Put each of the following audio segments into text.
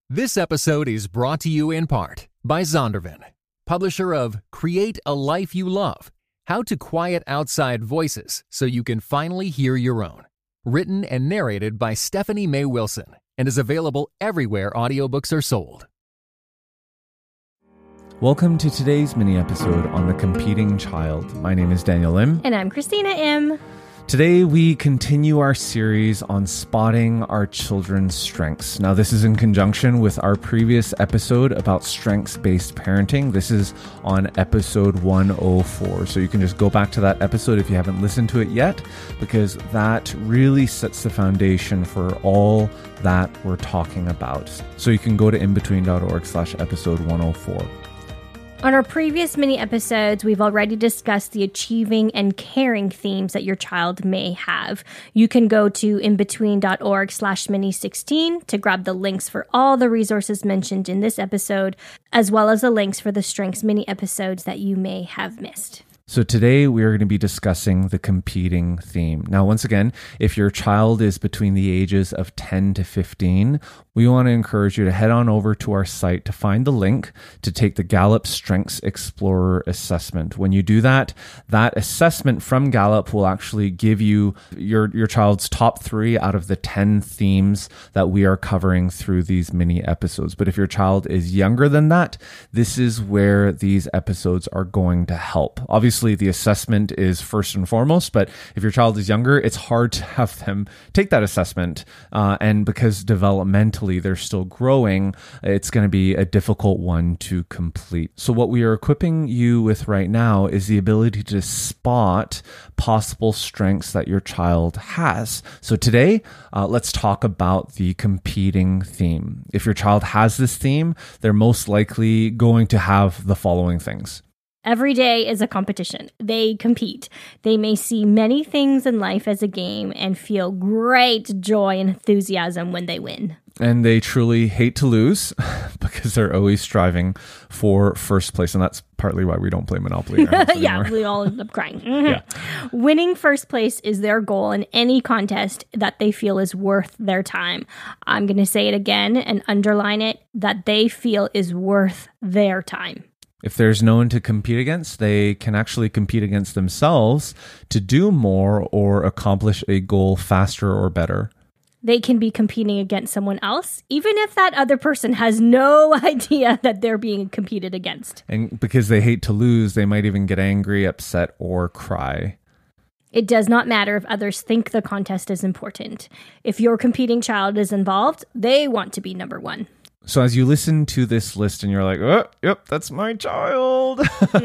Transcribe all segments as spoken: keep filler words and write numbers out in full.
This episode is brought to you in part by Zondervan, publisher of Create a Life You Love, How to Quiet Outside Voices So You Can Finally Hear Your Own. Written and narrated by Stephanie May Wilson and is available everywhere audiobooks are sold. Welcome to today's mini episode on the competing child. My name is Daniel Lim. And I'm Christina M. Today we continue our series on spotting our children's strengths. Now this is in conjunction with our previous episode about strengths-based parenting. This is on episode one oh four. So you can just go back to that episode if you haven't listened to it yet, because that really sets the foundation for all that we're talking about. So you can go to inbetween.org slash episode 104. On our previous mini episodes, we've already discussed the achieving and caring themes that your child may have. You can go to inbetween.org slash mini 16 to grab the links for all the resources mentioned in this episode, as well as the links for the strengths mini episodes that you may have missed. So today we are going to be discussing the competing theme. Now, once again, if your child is between the ages of ten to fifteen, we want to encourage you to head on over to our site to find the link to take the Gallup Strengths Explorer assessment. When you do that, that assessment from Gallup will actually give you your, your child's top three out of the ten themes that we are covering through these mini episodes. But if your child is younger than that, this is where these episodes are going to help. Obviously, the assessment is first and foremost, but if your child is younger, it's hard to have them take that assessment. Uh, and because developmentally they're still growing, it's going to be a difficult one to complete. So what we are equipping you with right now is the ability to spot possible strengths that your child has. So today, uh, let's talk about the competing theme. If your child has this theme, they're most likely going to have the following things. Every day is a competition. They compete. They may see many things in life as a game and feel great joy and enthusiasm when they win. And they truly hate to lose because they're always striving for first place. And that's partly why we don't play Monopoly in our house Yeah, anymore. we all end up crying. Mm-hmm. Yeah. Winning first place is their goal in any contest that they feel is worth their time. I'm going to say it again and underline it, that they feel is worth their time. If there's no one to compete against, they can actually compete against themselves to do more or accomplish a goal faster or better. They can be competing against someone else, even if that other person has no idea that they're being competed against. And because they hate to lose, they might even get angry, upset, or cry. It does not matter if others think the contest is important. If your competing child is involved, they want to be number one. So as you listen to this list and you're like, oh, yep, that's my child,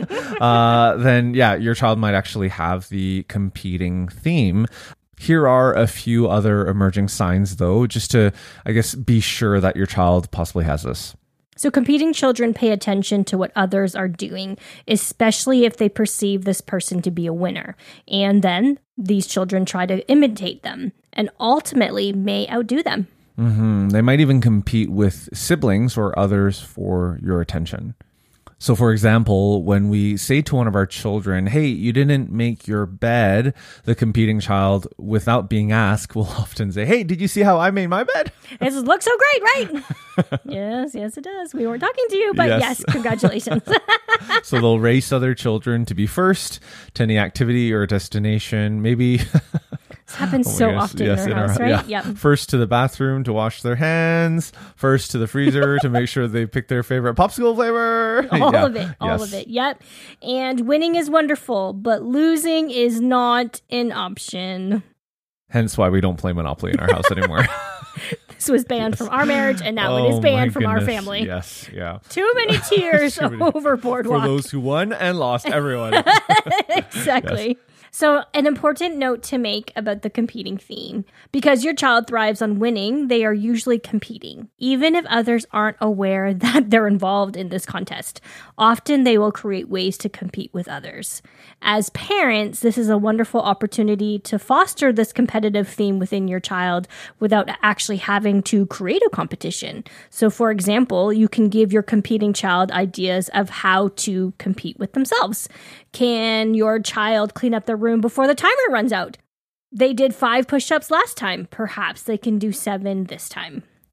uh, then yeah, your child might actually have the competing theme. Here are a few other emerging signs, though, just to, I guess, be sure that your child possibly has this. So competing children pay attention to what others are doing, especially if they perceive this person to be a winner. And then these children try to imitate them and ultimately may outdo them. Mm-hmm. They might even compete with siblings or others for your attention. So for example, when we say to one of our children, hey, you didn't make your bed, the competing child, without being asked, will often say, hey, did you see how I made my bed? It looks so great, right? Yes, yes, it does. We weren't talking to you, but yes, yes congratulations. So they'll race other children to be first to any activity or destination, maybe... This happens oh so goodness. often yes, in our house, our, right? Yeah. Yep. First to the bathroom to wash their hands. First to the freezer to make sure they pick their favorite popsicle flavor. All yeah. of it. All yes. of it. Yep. And winning is wonderful, but losing is not an option. Hence why we don't play Monopoly in our house anymore. This was banned yes. from our marriage, and now oh, it is banned from goodness. our family. Yes, yeah. Too many tears Too many. over boardwalk. For those who won and lost, everyone. Exactly. Yes. So an important note to make about the competing theme. Because your child thrives on winning, they are usually competing, even if others aren't aware that they're involved in this contest. Often they will create ways to compete with others. As parents, this is a wonderful opportunity to foster this competitive theme within your child without actually having to create a competition. So for example, you can give your competing child ideas of how to compete with themselves. Can your child clean up their room before the timer runs out? They did five push-ups last time. Perhaps they can do seven this time.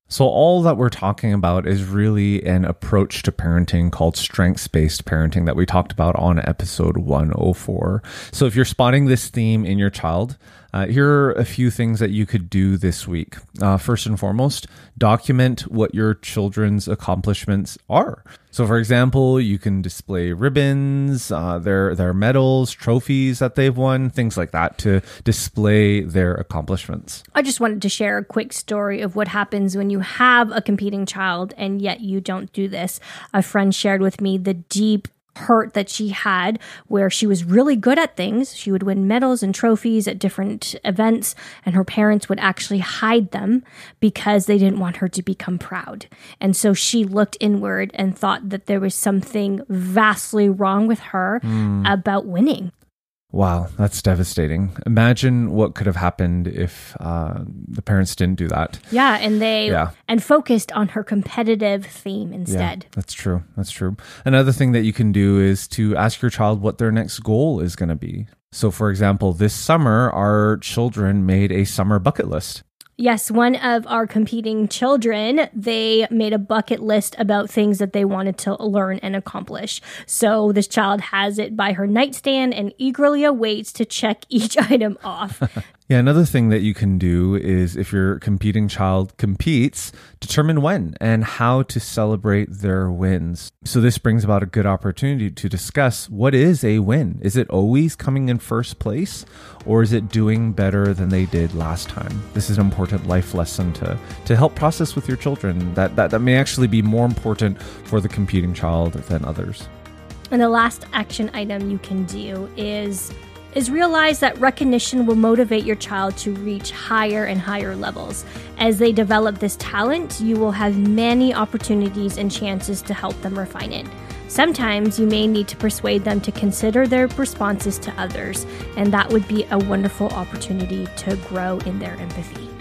So all that we're talking about is really an approach to parenting called strengths-based parenting that we talked about on episode one oh four. So if you're spotting this theme in your child, uh, here are a few things that you could do this week. Uh, first and foremost, document what your children's accomplishments are. So for example, you can display ribbons, uh, their, their medals, trophies that they've won, things like that to display their accomplishments. I just wanted to share a quick story of what happens when you have a competing child and yet you don't do this. A friend shared with me the deep hurt that she had where she was really good at things. She would win medals and trophies at different events, and her parents would actually hide them because they didn't want her to become proud. And so she looked inward and thought that there was something vastly wrong with her mm. about winning. Wow, that's devastating. Imagine what could have happened if uh, the parents didn't do that. Yeah, and they yeah. and focused on her competitive theme instead. Yeah, that's true. That's true. Another thing that you can do is to ask your child what their next goal is going to be. So, for example, this summer, our children made a summer bucket list. Yes, one of our competing children, they made a bucket list about things that they wanted to learn and accomplish. So this child has it by her nightstand and eagerly awaits to check each item off. Yeah, another thing that you can do is if your competing child competes, determine when and how to celebrate their wins. So this brings about a good opportunity to discuss what is a win. Is it always coming in first place, or is it doing better than they did last time? This is an important life lesson to, to help process with your children that, that, that may actually be more important for the competing child than others. And the last action item you can do is is realize that recognition will motivate your child to reach higher and higher levels. As they develop this talent, you will have many opportunities and chances to help them refine it. Sometimes you may need to persuade them to consider their responses to others, and that would be a wonderful opportunity to grow in their empathy.